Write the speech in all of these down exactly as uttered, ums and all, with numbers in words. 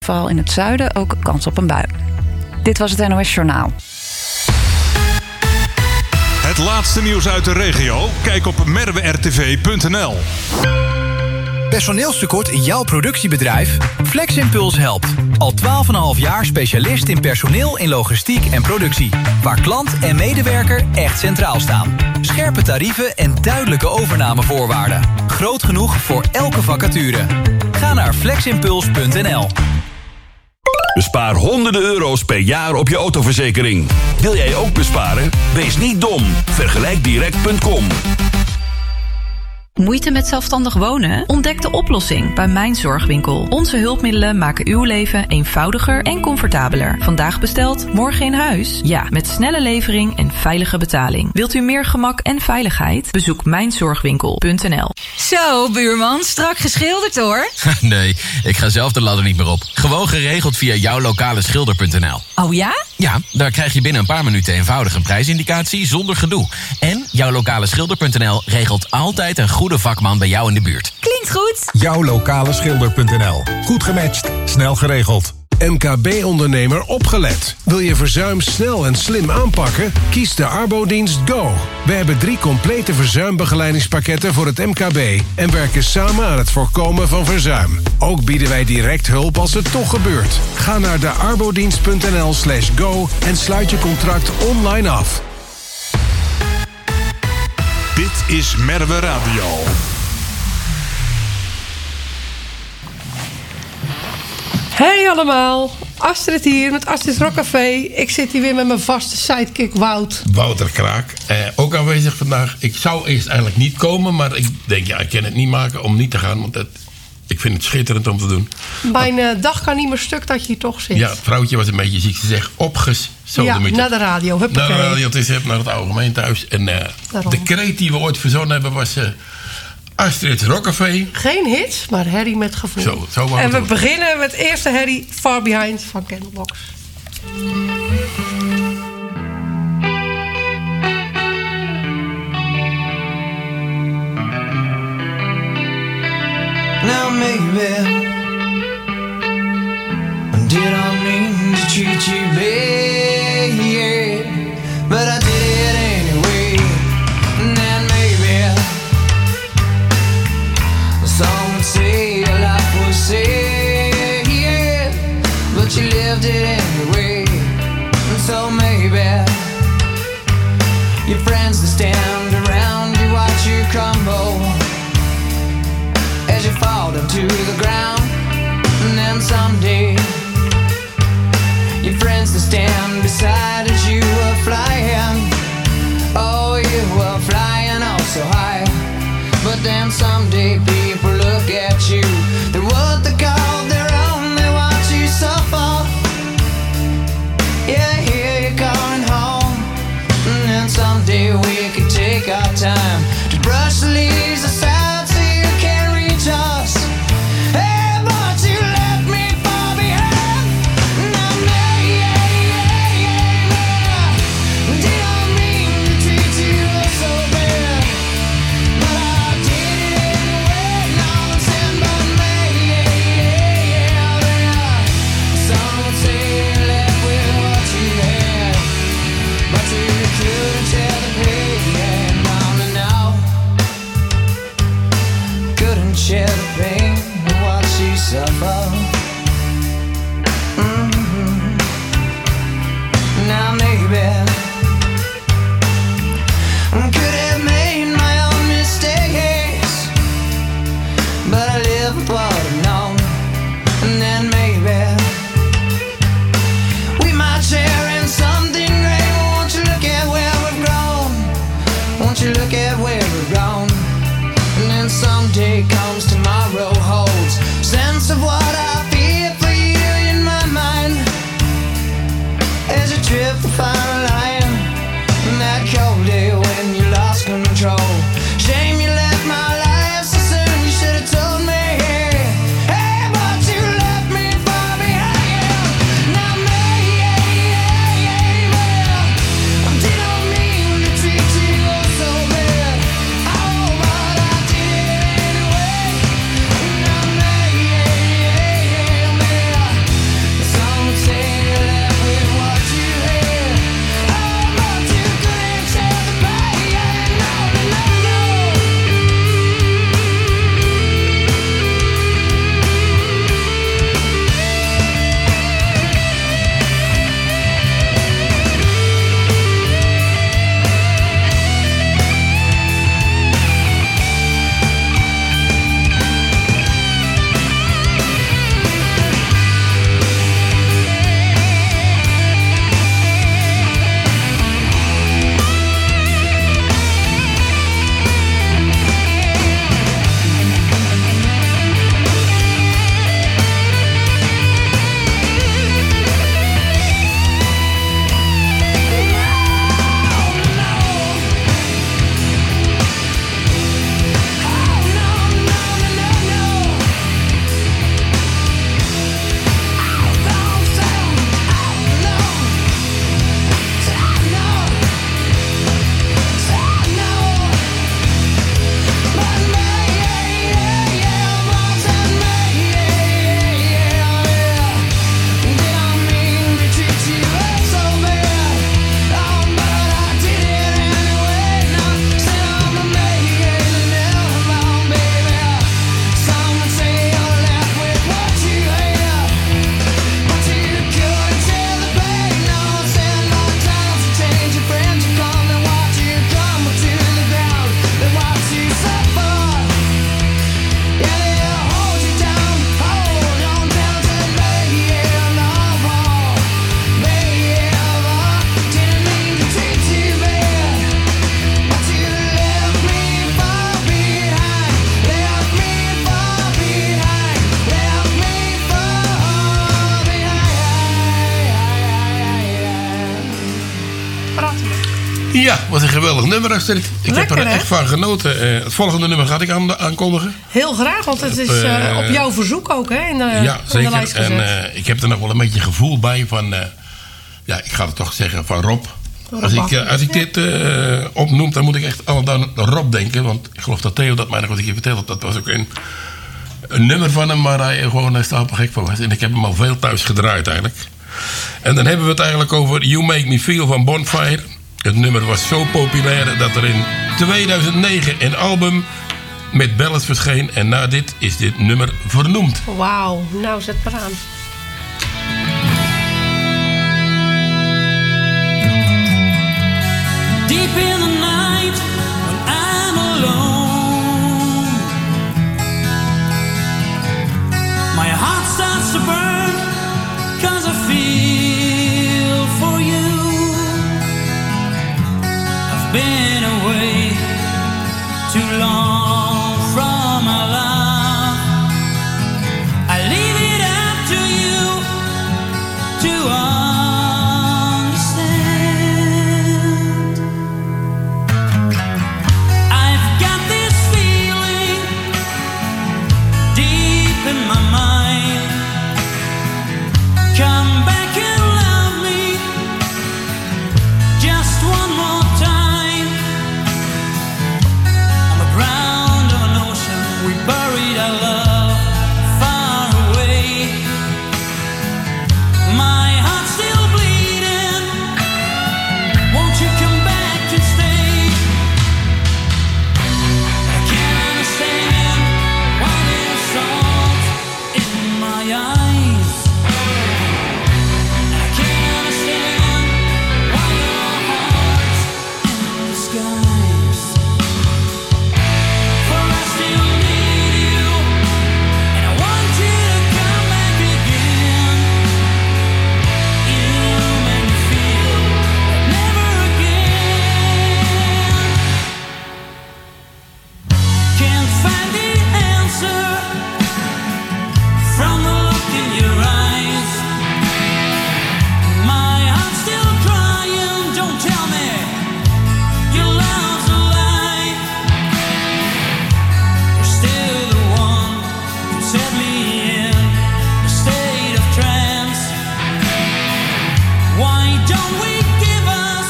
Vooral in het zuiden ook kans op een bui. Dit was het N O S Journaal. Het laatste nieuws uit de regio? Kijk op merwe r t v punt n l. Personeelstekort in jouw productiebedrijf? FlexImpuls helpt. Al twaalf komma vijf jaar specialist in personeel in logistiek en productie. Waar klant en medewerker echt centraal staan. Scherpe tarieven en duidelijke overnamevoorwaarden. Groot genoeg voor elke vacature. Ga naar fleximpuls punt n l. Bespaar honderden euro's per jaar op je autoverzekering. Wil jij ook besparen? Wees niet dom. vergelijk direct punt com. Moeite met zelfstandig wonen? Ontdek de oplossing bij Mijn Zorgwinkel. Onze hulpmiddelen maken uw leven eenvoudiger en comfortabeler. Vandaag besteld, morgen in huis? Ja, met snelle levering en veilige betaling. Wilt u meer gemak en veiligheid? Bezoek mijn zorgwinkel punt n l. Zo, buurman, strak geschilderd hoor. Nee, ik ga zelf de ladder niet meer op. Gewoon geregeld via jouw lokale schilder punt n l. Oh ja? Ja, daar krijg je binnen een paar minuten eenvoudig een prijsindicatie zonder gedoe. En jouw lokale schilder punt n l regelt altijd een goede vakman bij jou in de buurt. Klinkt goed. jouw lokale schilder punt n l. Goed gematcht, snel geregeld. M K B-ondernemer opgelet. Wil je verzuim snel en slim aanpakken? Kies de Arbodienst Go. We hebben drie complete verzuimbegeleidingspakketten voor het M K B... en werken samen aan het voorkomen van verzuim. Ook bieden wij direct hulp als het toch gebeurt. Ga naar de arbodienst punt n l slash go en sluit je contract online af. Dit is Merwe Radio. Hey allemaal, Astrid hier met Astrid Rockcafé. Ik zit hier weer met mijn vaste sidekick Wout. Wouter Kraak, eh, ook aanwezig vandaag. Ik zou eerst eigenlijk niet komen, maar ik denk ja, ik kan het niet maken om niet te gaan. Want het, ik vind het schitterend om te doen. Mijn uh, dag kan niet meer stuk dat je hier toch zit. Ja, het vrouwtje was een beetje ziek. Ze zegt opgezoden. Ja, naar de radio. Huppakee. Naar de radio, het is naar het algemeen thuis. En uh, de kreet die we ooit verzonnen hebben was... Uh, Astrid's Rockcafé. Geen hits, maar herrie met gevoel. Zo, zo en we doen. beginnen met eerste herrie Far Behind van Candlebox. Now maybe did I mean to treat you bad, yeah, but I did it anyway. And then maybe some would say your life was sad, yeah, but you lived it anyway. And so maybe your friends that stand around you watch you crumble as you fall down to the ground. And then someday your friends that stand beside as you were flying, oh, you were flying oh so high. But then someday people look at you, they're what they call their own, they watch you suffer. Yeah, here you're going home. And then someday we could Ja, wat een geweldig nummer, Astrid. Ik Lekker, heb er hè? echt van genoten. Uh, het volgende nummer ga ik aan, aankondigen. Heel graag, want het is Op, uh, uh, op jouw verzoek ook, hè? In de, ja, in de zeker. lijst gezet. En uh, ik heb er nog wel een beetje gevoel bij van... Uh, ja, ik ga het toch zeggen, van Rob. Rob Als ik, uh, als ik dit uh, opnoem, dan moet ik echt allemaal aan Rob denken. Want ik geloof dat Theo dat mij nog wat een keer verteld. Dat was ook een, een nummer van hem waar hij gewoon uh, stapelgek van was. En ik heb hem al veel thuis gedraaid eigenlijk. En dan hebben we het eigenlijk over You Make Me Feel van Bonfire. Het nummer was zo populair dat er in tweeduizend negen een album met ballads verscheen. En na dit is dit nummer vernoemd. Wauw, nou zet maar aan. Deep in the night when I'm alone, my heart starts to burn 'cause I feel for you. I've been away too long from my love. I leave it up to you to understand. I've got this feeling deep in my mind. Come back and love me just one more time. On the ground of an ocean, we buried our love far away. My heart's still bleeding. Won't you come back and stay? I can't understand why there's salt in my eyes. I can't understand why your heart's in disguise. For I still need you, and I want you to come back again. You make me feel like never again. Can't find the answer from the look in your eyes. My heart's still crying. Don't tell me your love's a lie. You're still the one who set me in a state of trance. Why don't we give us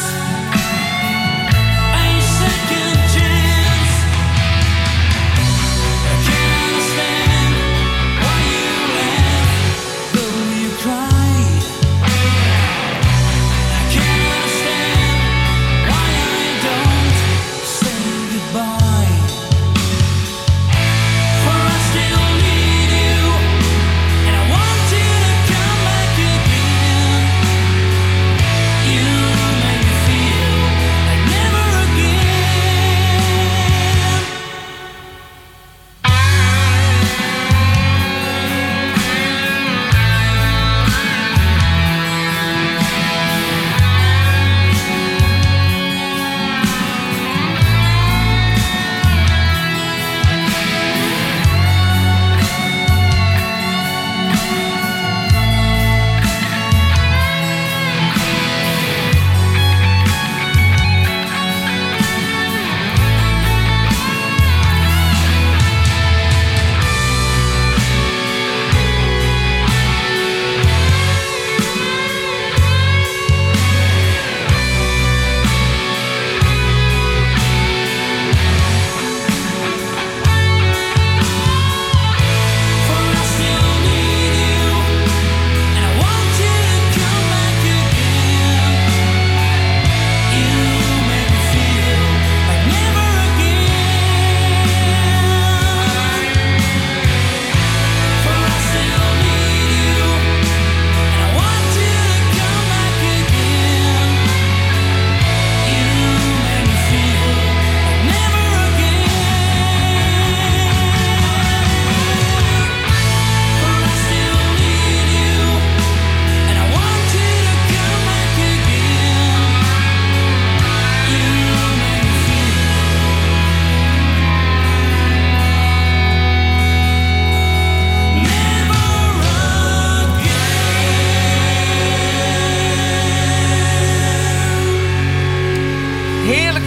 a second chance? I can't understand why you laugh though you cried. I can't understand why I don't say goodbye. For I still need you, and I want you to come back again. You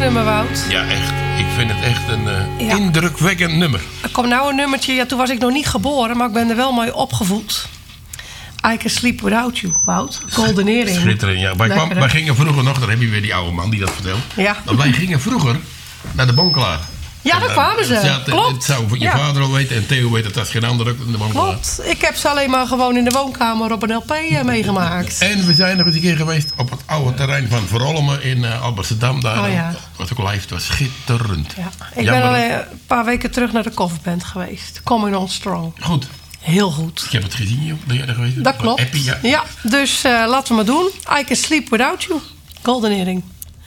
nummer, Wout. Ja, echt. Ik vind het echt een uh, Ja. indrukwekkend nummer. Er komt nou een nummertje. Ja, toen was ik nog niet geboren, maar ik ben er wel mee opgevoed. I Can Sleep Without You, Wout. Goldenering. Schitterend, ja. Wij, kwam, wij gingen vroeger nog, daar heb je weer die oude man die dat vertelt. Ja. Dat wij gingen vroeger naar de Bonklaar. Ja, daar kwamen ze. Ja, het, Klopt. Het zou je Ja. vader al weten en Theo weet het als geen ander ook in de Bonklaar. Klopt. Ik heb ze alleen maar gewoon in de woonkamer op een L P uh, meegemaakt. En we zijn nog eens een keer geweest op het oude terrein van Verolmen in uh, Alblasserdam. Daar Oh, ja. was ook live, het was schitterend. Ja. Ik Jammer. ben alleen een paar weken terug naar de coverband geweest. Coming On Strong. Goed. Heel goed. Ik heb het gezien, joh. Ben jij er geweest? Dat klopt. Appie, ja. Ja, dus uh, laten we maar doen. I Can Sleep Without You. Goldenering.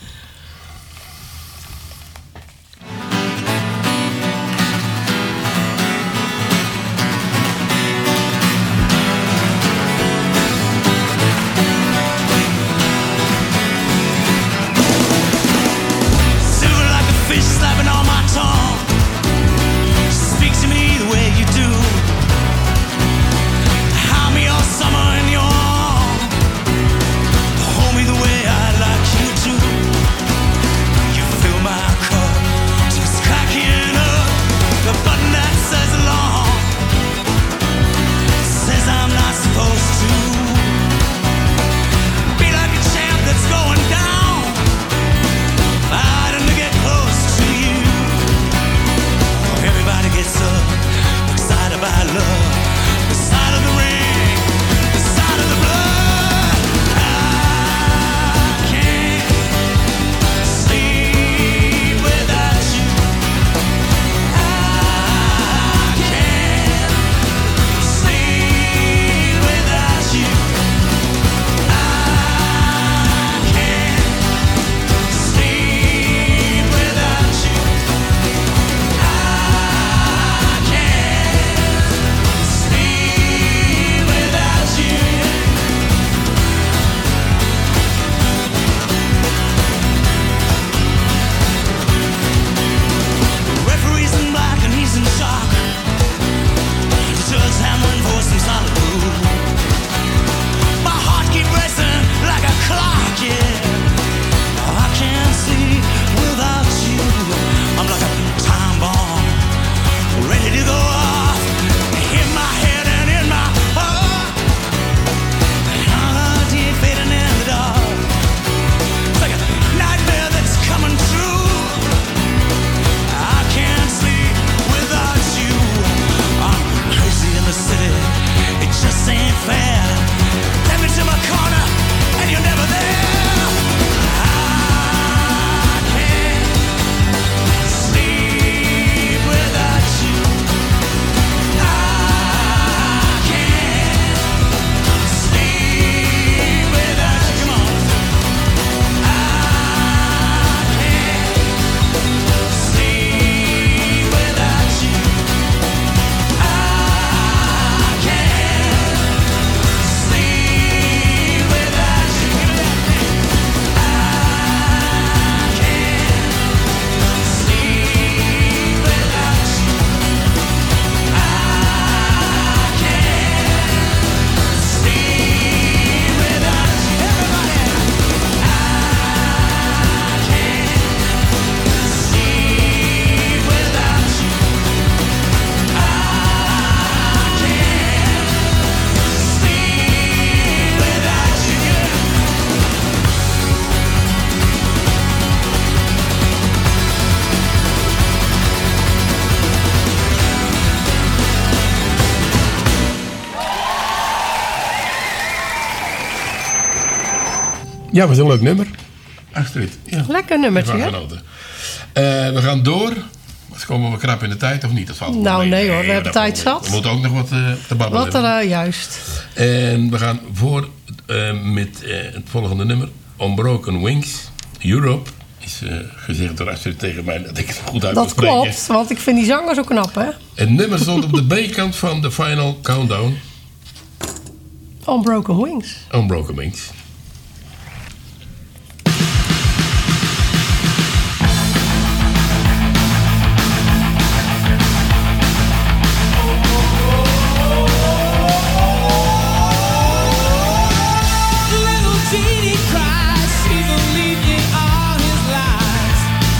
Silver like a fish slapping on my tongue. Speak to me the way you do. Hide me all summer in your arms. Hold me the way I like you to. You fill my cup, just cracking up. The button that says along says I'm not supposed to be like a champ that's going down. Fighting to get close to you. Everybody gets up, excited by love. The sight of the ring, the sight of the blood. I can't sleep without you. I can't sleep without you. I can't sleep without you. I can't sleep without you. The referee's in black and he's in shock. The judge's hammering for some solid blue. My heart keeps racing like a clock, yeah. I can't sleep without you. I'm like a time bomb, ready to go off in my head and in my heart. Heart deep fading in the dark. It's like a nightmare that's coming true. I can't sleep without you. I'm crazy in the city. It just ain't fair. Take me to my corner and you're never there. I can't sleep without you. I can't sleep without you. Come on. I can't sleep without you. I can't sleep without you. Give me that thing. I can't sleep without you. I can't sleep without you. Everybody. I can't sleep without you. I can't sleep without you. Ja, was een leuk nummer. Astrid. Ja. Lekker nummertje, Ervan hè? genoten. Eh, we gaan door. Dus komen we krap in de tijd of niet? Dat valt wel Nou, mee. nee hoor, we hebben dat tijd valt wel. zat. We moeten ook nog wat eh, te babbelen Wat er hebben. uh, juist. En we gaan voor eh, met eh, het volgende nummer. Unbroken Wings. Europe is eh, gezegd door Astrid tegen mij dat ik het goed uit moet Dat spreken. klopt, want ik vind die zanger zo knap, hè? Het nummer stond op de B-kant van de Final Countdown. Unbroken Wings. Unbroken Wings. Little teeny cries, she's believing all his lies.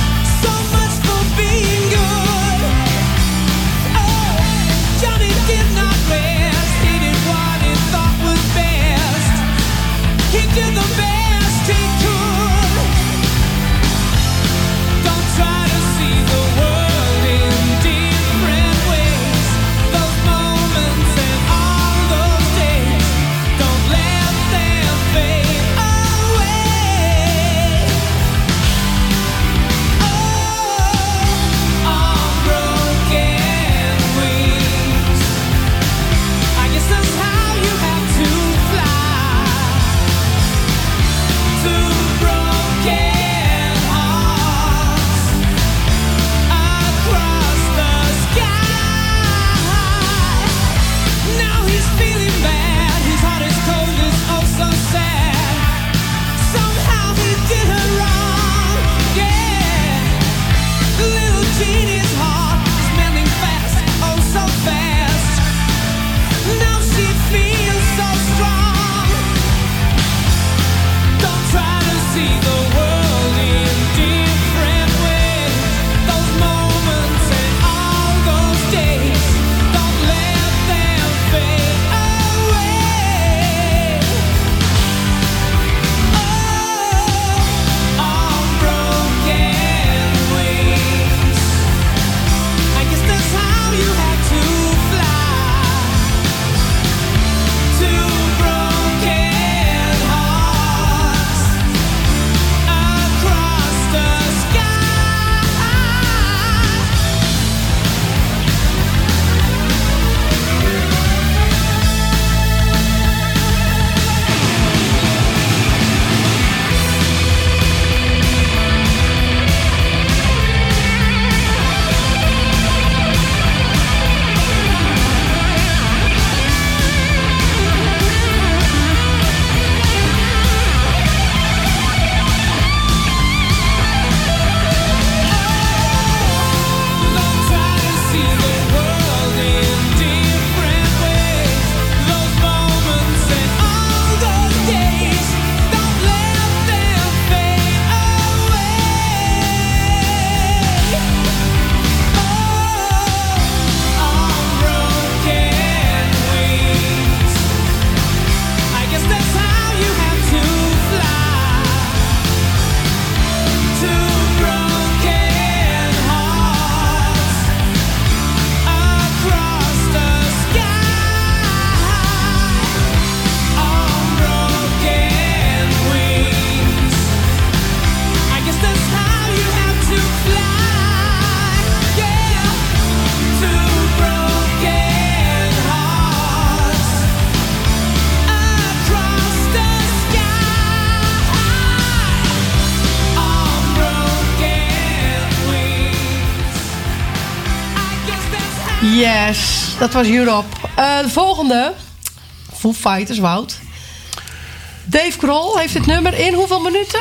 Yes, dat was Europe. Uh, de volgende. Foo Fighters, Wout. Dave Grohl heeft dit nummer in hoeveel minuten?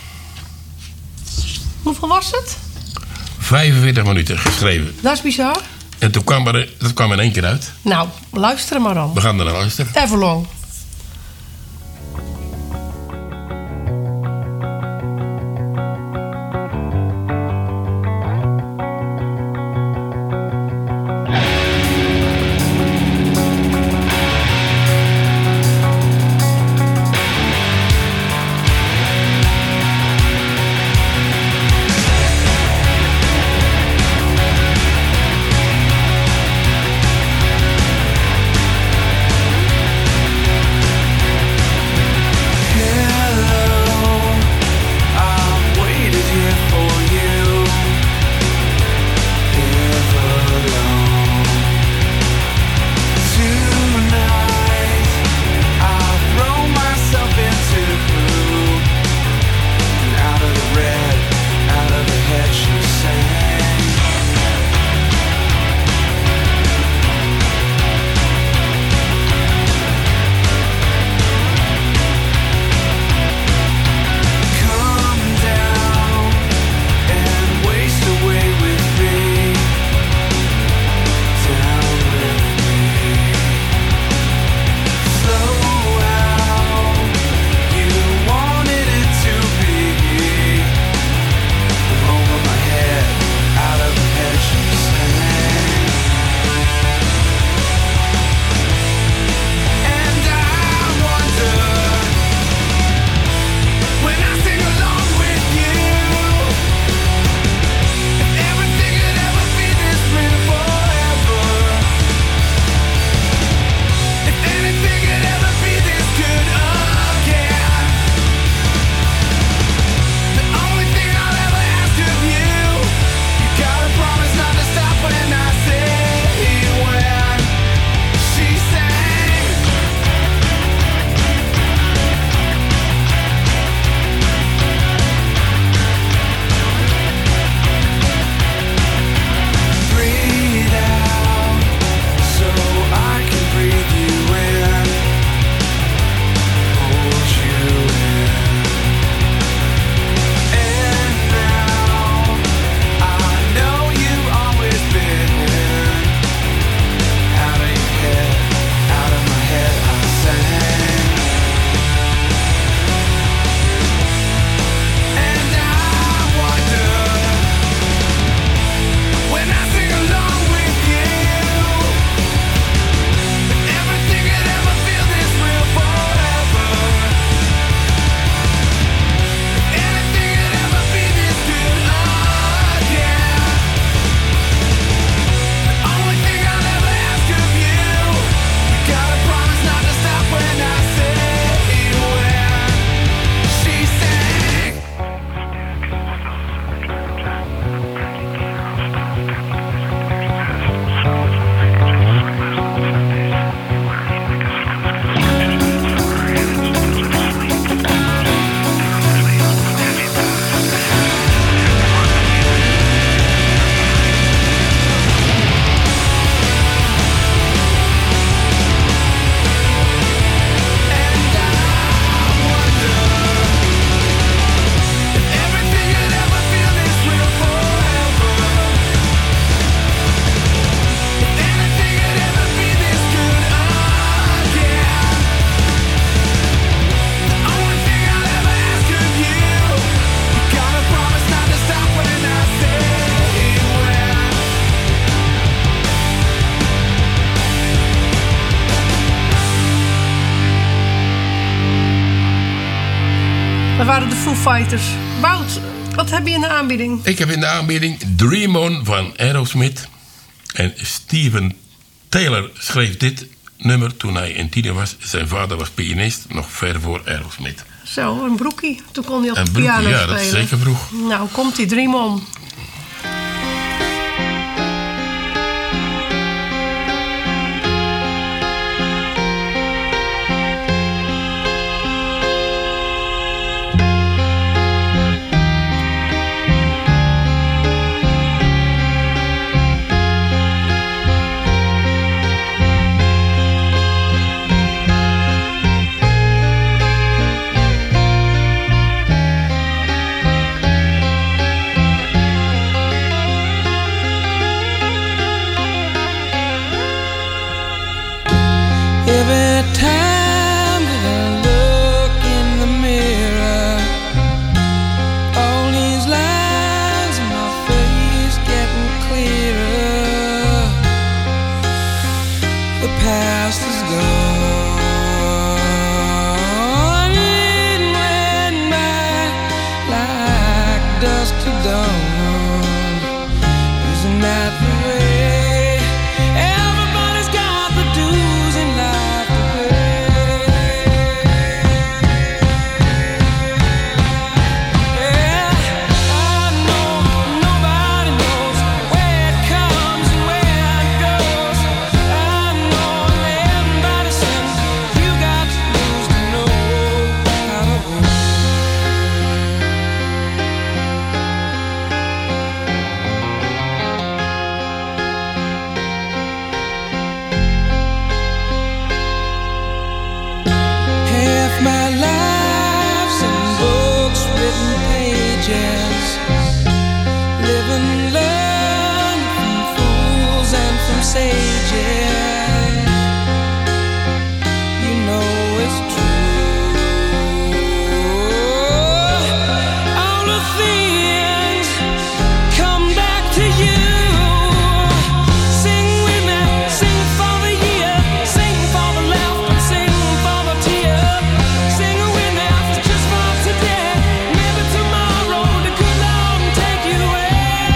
Hoeveel was het? vijfenveertig minuten geschreven. Dat is bizar. En toen kwam er, dat kwam in één keer uit. Nou, luister er maar dan. We gaan er naar luisteren. Everlong. Dat waren de Foo Fighters. Wout, wat heb je in de aanbieding? Ik heb in de aanbieding Dream On van Aerosmith. En Steven Taylor schreef dit nummer toen hij een tiener was. Zijn vader was pianist, nog ver voor Aerosmith. Zo, een broekie. Toen kon hij op een de broekie, piano ja, spelen. Dat is zeker vroeg. Nou, komt die Dream On. If my life's in books, written pages, live and learn from fools and from sages, you know it's true. All the things come back to you. Sing with me, sing for the year, sing for the laughter, sing for the tear. Sing with me, just for today, maybe tomorrow the good Lord will take you away.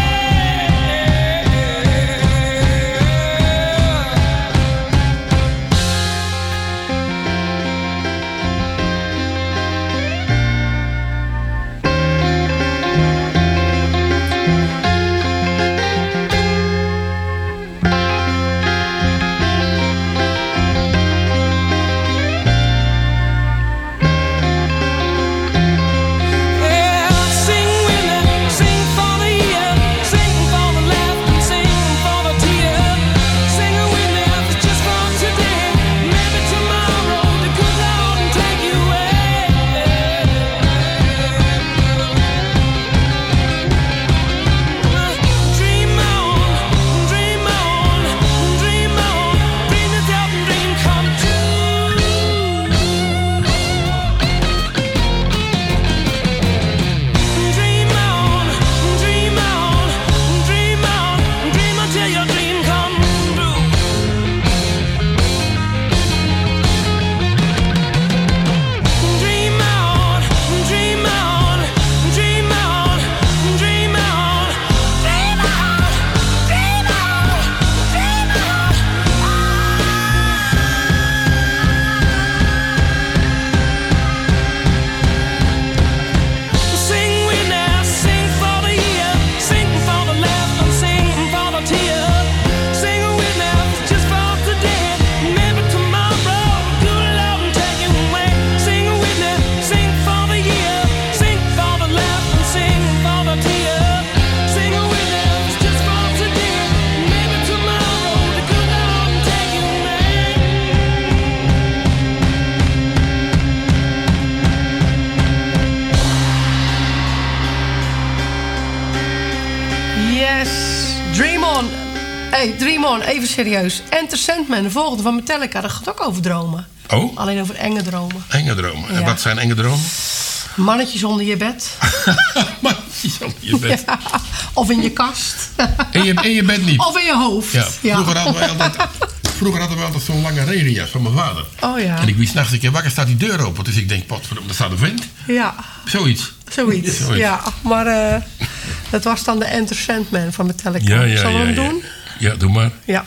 Yeah, sing with me, sing for the year, sing for the laughter, sing for the tear. Sing with me, just for today, maybe tomorrow the good Lord will take you away. Dream on, dream on, dream on, dream yourself and dream come true. Dream on, dream on, dream on, dream until your dream come true. Dream on, dream on, dream on, dream on, dream on, dream on, dream on. Sing with me, sing for the year, sing for the laughter, sing for the tear. Sing with me, just for today, maybe tomorrow good Lord will take you away. Sing with me, sing for the year, sing for the laughter, sing for the tear. Sing with me, just for today, maybe tomorrow the good Lord will take you away. Yes, Dream On. Hey, Dream On, even serieus. Enter Sandman, de volgende van Metallica, dat gaat ook over dromen. Oh, Alleen over enge dromen. enge dromen. En Ja. wat zijn enge dromen? Mannetjes onder je bed. Maar je je bed. Ja, of in je kast. En, je, en je bed niet. Of in je hoofd. Ja, vroeger hadden wij altijd, vroeger hadden we altijd zo'n lange regenjas van mijn vader. Oh ja. En ik wie s'nachts een keer wakker, staat die deur open. Dus ik denk, potverdomme, daar staat een vent. Ja, Zoiets. zoiets. Zoiets. Ja, maar eh, dat was dan de Enter Sandman van Metallica. Ja, ja, Zullen we ja, hem ja. doen? Ja, doe maar. Ja.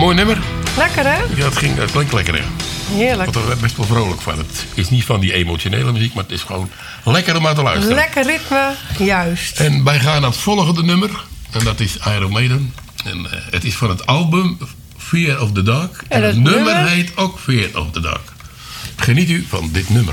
Mooi nummer. Lekker, hè? Ja, het, ging, het klinkt lekker, hè? Heerlijk. Ik word er best wel vrolijk van. Het is niet van die emotionele muziek, maar het is gewoon lekker om aan te luisteren. Lekker ritme, juist. En wij gaan naar het volgende nummer. En dat is Iron Maiden. En uh, het is van het album Fear of the Dark. En, en het, het nummer, nummer heet ook Fear of the Dark. Geniet u van dit nummer.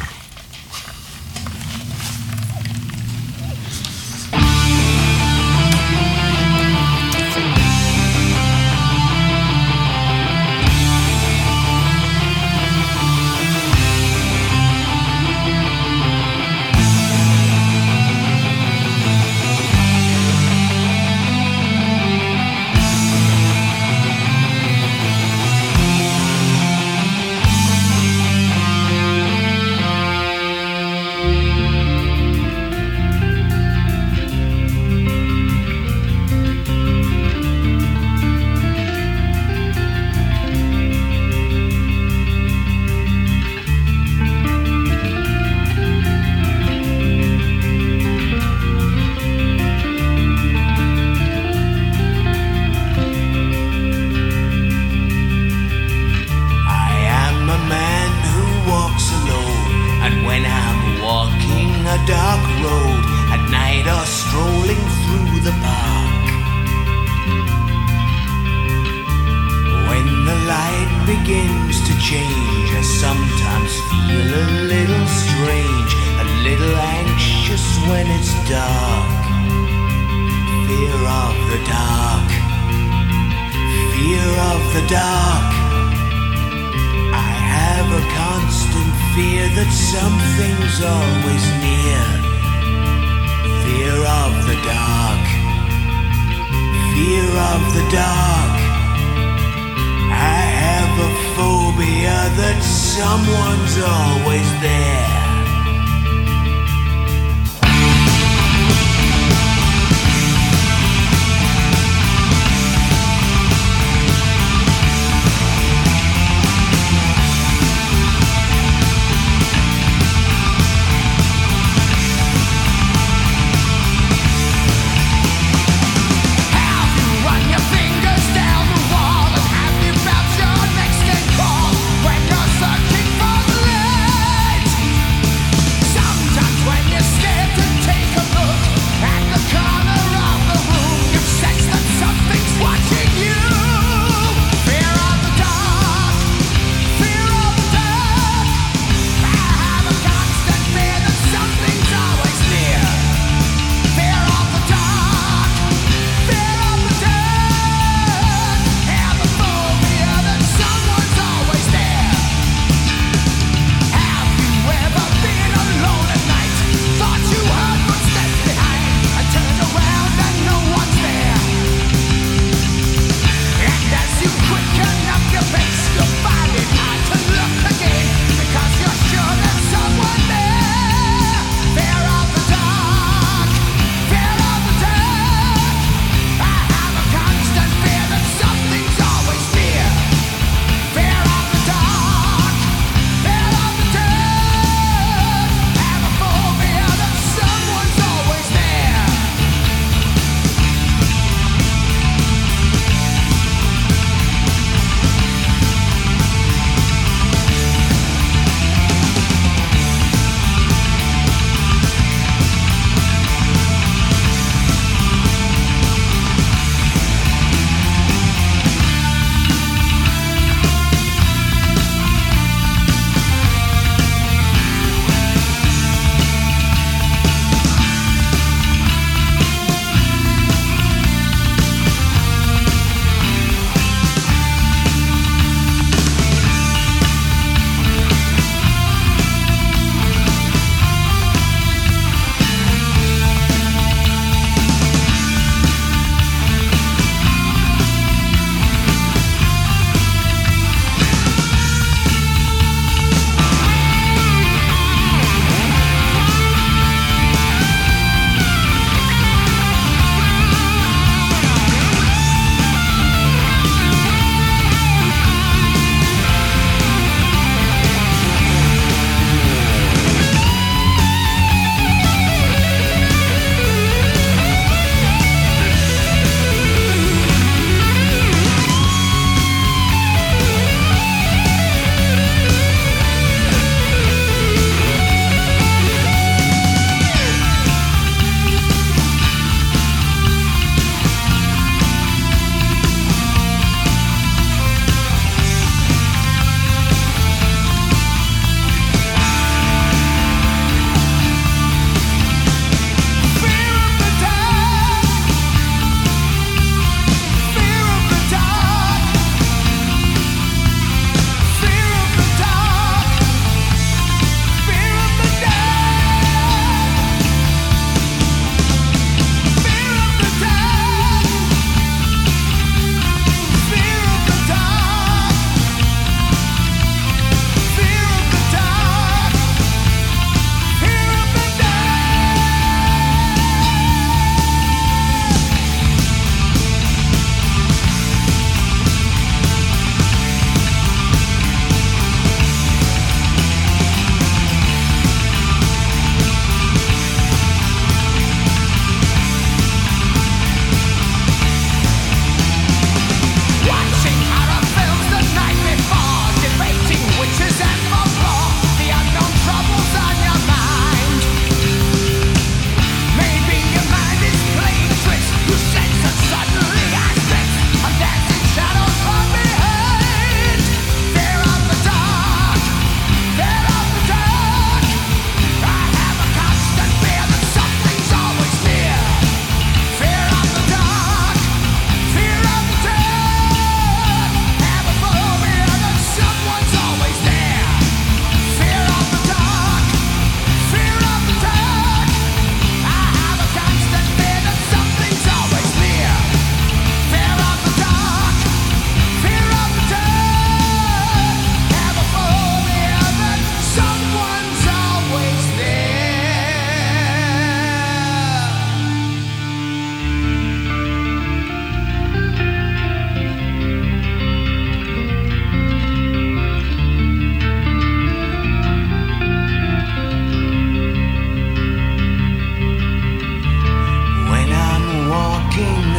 When you're searching for the light,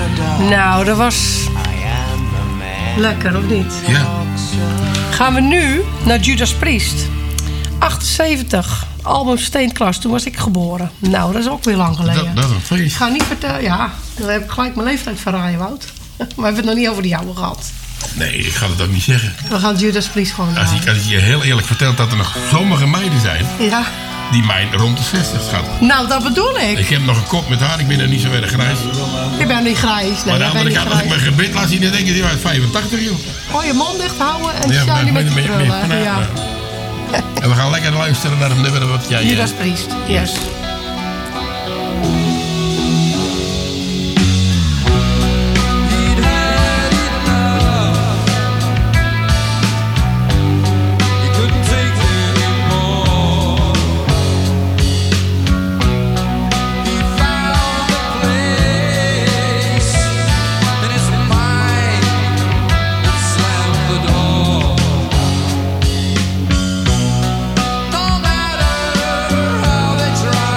Nou, dat was lekker, of niet? Ja. Gaan we nu naar Judas Priest. achtenzeventig, album Steenklas. Toen was ik geboren. Nou, dat is ook weer lang geleden. Dat, dat is een feest. Ik ga niet vertellen, ja, dan heb ik gelijk mijn leeftijd verraaien, Wout. Maar we hebben het nog niet over de jouwe gehad. Nee, ik ga het ook niet zeggen. We gaan Judas Priest gewoon Als ik, als ik je heel eerlijk vertel dat er nog sommige meiden zijn... Ja. die mij rond de zestig schatten. Nou, dat bedoel ik. Ik heb nog een kop met haar, ik ben er niet zo erg grijs. Je bent niet grijs. Nee, Maar aan de jij andere bent kant, niet als ik grijs. mijn gebit laat zien, dan denk je, die was vijfentachtig, joh. Gooi je mond dicht houden en Ja, shiny maar- met maar- je maar- krullen. maar- Ja. En we gaan lekker luisteren naar het nummer wat jij... Judas Priest, yes. No matter how they try.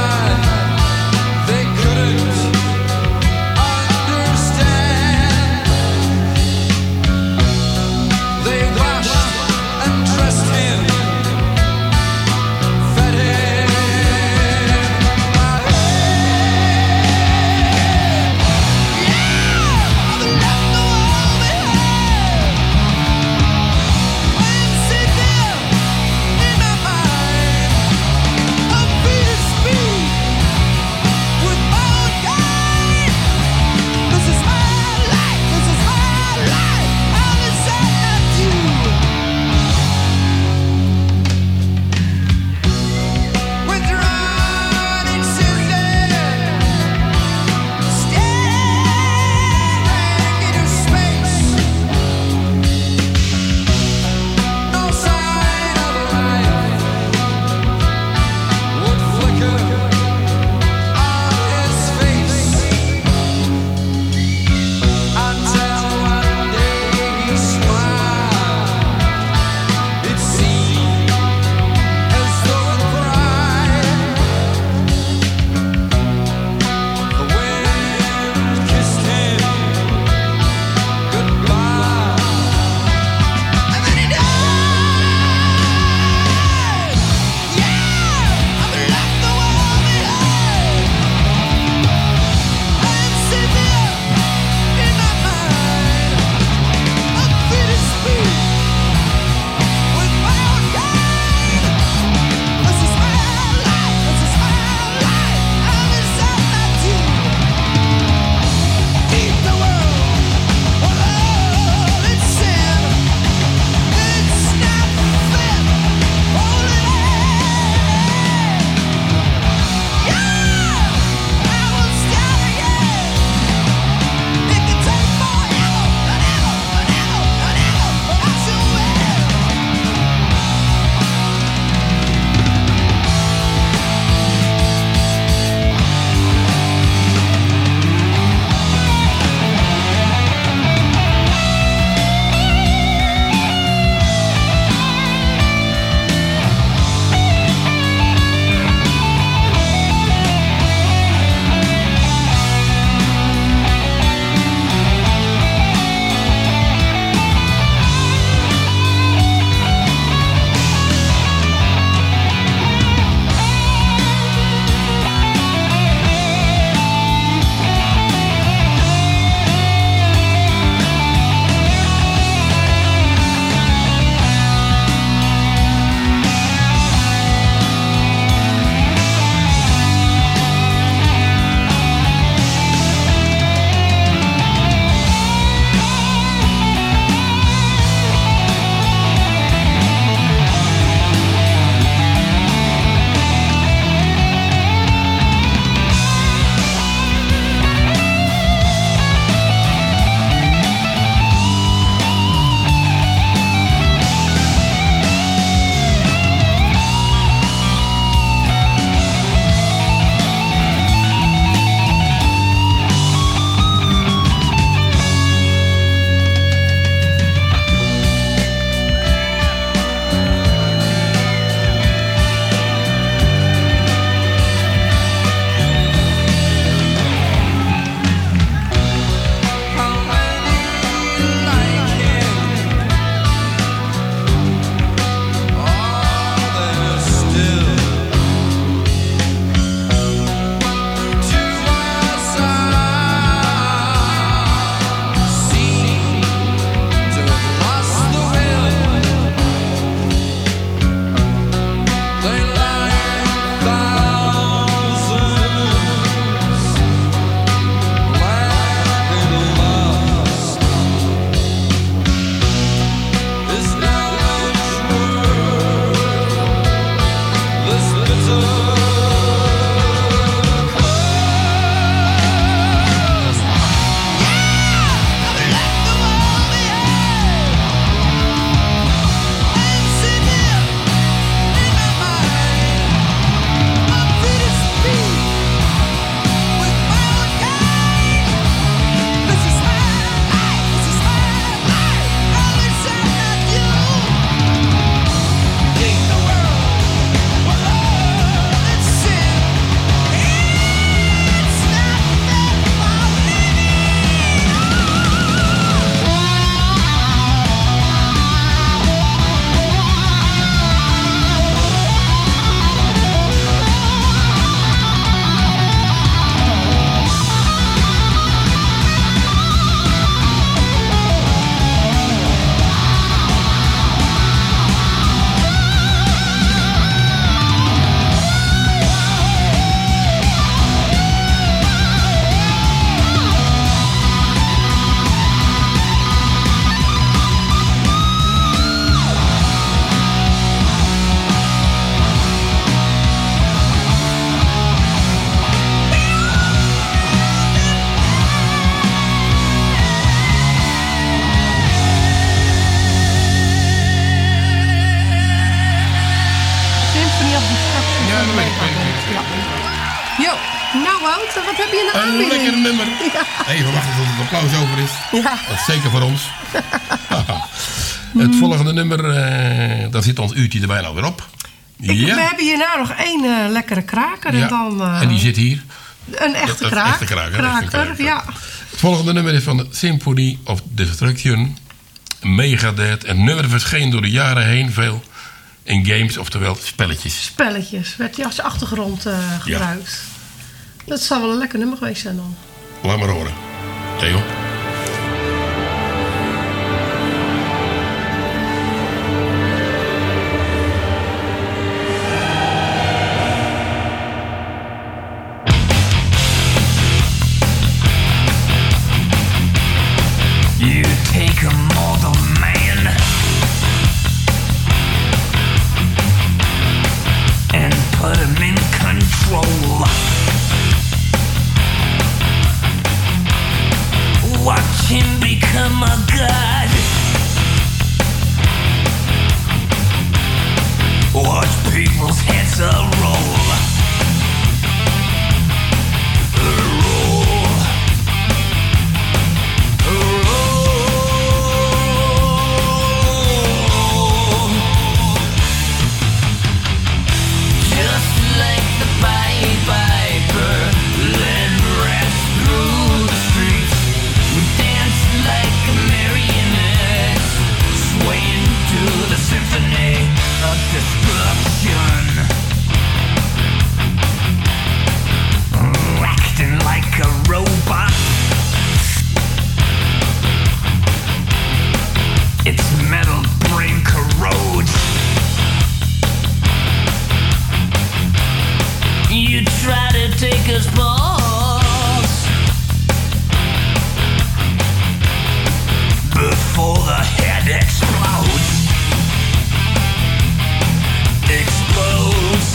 Wout? Wat heb je in de Een aanbieding? lekker nummer. Ja. Even wachten tot het applaus over is. Ja. Dat is zeker voor ons. Het volgende nummer, uh, daar zit ons uurtje er bijna alweer op. Ik, Ja. We hebben hierna nog één uh, lekkere kraker. Ja. En, dan, uh, En die zit hier. Een echte Dat- dat kraak. echte kraker, een echte Kraker, kraker. ja. Het volgende nummer is van de Symphony of Destruction. Megadeth. En het nummer verscheen door de jaren heen veel in games, oftewel spelletjes. Spelletjes. Werd die als achtergrond uh, gebruikt. Dat zou wel een lekker nummer geweest zijn dan. Laat maar horen. Theo. You take a mortal man and put him in control. Watch him become a god. Watch people's heads a roll. Its metal brain corrodes. You try to take us balls before the head explodes. Explodes.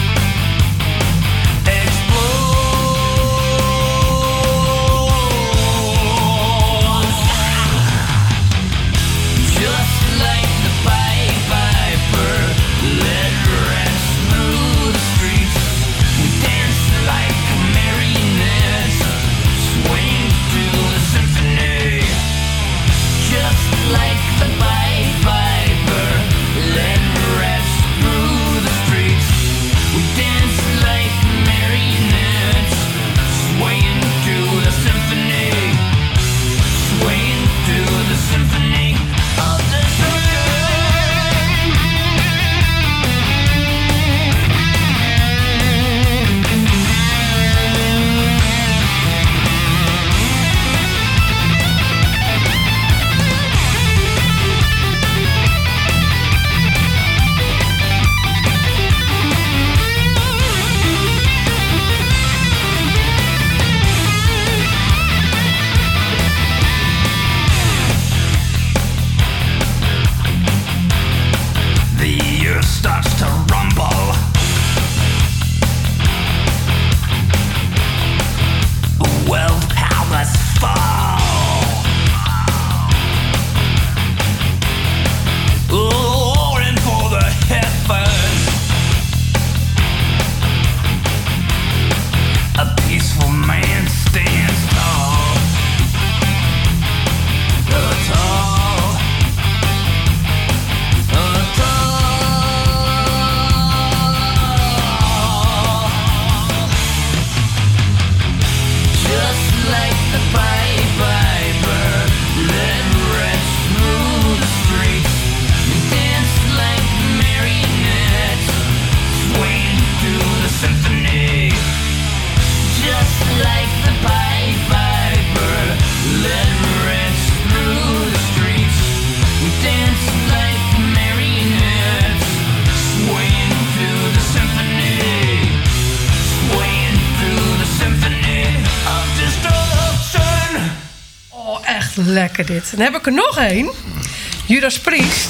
Lekker dit. Dan heb ik er nog één. Judas Priest.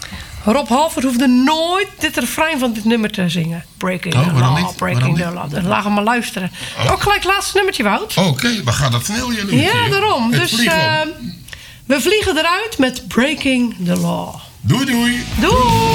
Rob Halford hoefde nooit dit refrein van dit nummer te zingen. Breaking oh, the waarom Law, niet? Breaking waarom the Law. Laat hem maar luisteren. Oh. Ook gelijk het laatste nummertje, Wout. Oké, okay, we gaan dat snel je nu. Ja, daarom. Het Dus uh, we vliegen eruit met Breaking the Law. Doei, doei. Doei.